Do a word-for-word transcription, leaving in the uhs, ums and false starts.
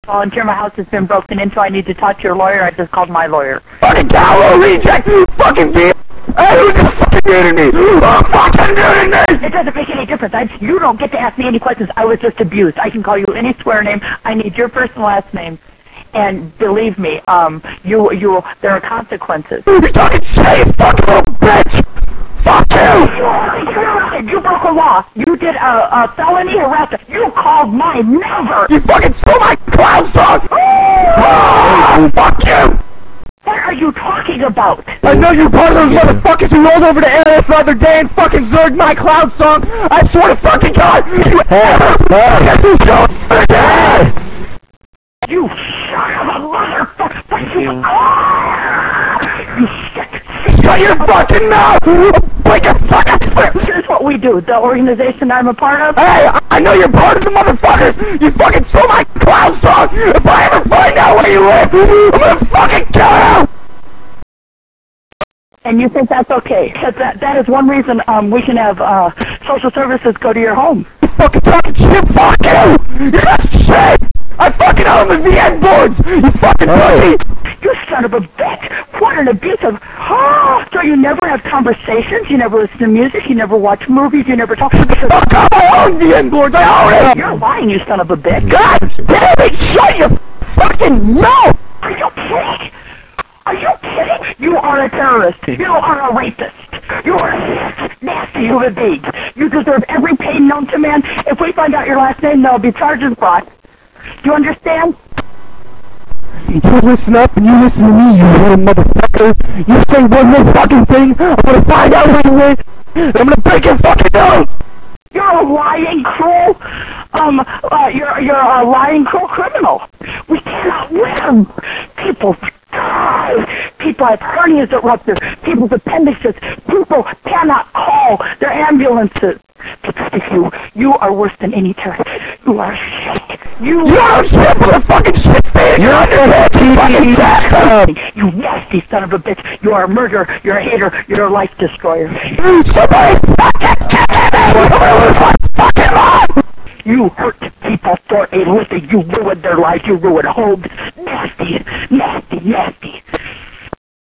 Volunteer, my house has been broken into. I need to talk to your lawyer. I just called my lawyer. Fucking Callow reject! You fucking bitch! Hey, who's this fucking muting me? Who's fucking muting me? It doesn't make any difference. I, you don't get to ask me any questions. I was just abused. I can call you any swear name. I need your first and last name. And believe me, um, you, you, there are consequences. You're talking shit, you fucking little bitch! Fuck you! You broke a law. You did a, a felony harassment. You called my number. You fucking stole my clown song! Oh, fuck you! What are you talking about? I know you're part of those motherfuckers who rolled over to N S the other day and fucking zerged my clown song! I swear to fucking God! You You son of a motherfucker! You, you shit! Shut your fucking mouth! Break your fucking... Here's what we do. The organization I'm a part of... Hey, I know you're part of the motherfuckers! You fucking stole my clown song! If I ever find out where you live, I'm gonna fucking kill you! And you think that's okay? Because that, that is one reason um, we can have uh, social services go to your home. You fucking talking shit! Fuck you! You're not shit! I fucking own the V N boards! You fucking pussy! You son of a bitch! What an abusive... Oh, so you never have conversations, you never listen to music, you never watch movies, you never talk... Fuck off! I own V N boards! I own it! You're lying, you son of a bitch! God damn it! Shut your fucking mouth! Are you kidding? Are you kidding? You are a terrorist. You are a rapist. You are a nasty human being. You deserve every pain known to man. If we find out your last name, there'll be charges brought. Do you understand? You listen up and you listen to me, you little motherfucker. You say one more fucking thing, I'm gonna find out where you live, and I'm gonna break your fucking nose! You're a lying, cruel, um, uh, you're, you're a lying, cruel criminal. We cannot win. People die. People have hernias that rupture. People's appendixes. People cannot call their ambulances. Because of you, you are worse than any terrorist. You are shit. You You're shit for the fucking shit stain! You're under the fucking jack! You nasty son of a bitch. You are a murderer. You're a hater. You're a life destroyer. Somebody fucking kill me! I'm gonna lose my fucking life! You hurt people for a living. You ruined their lives. You ruined homes. Nasty, nasty, nasty.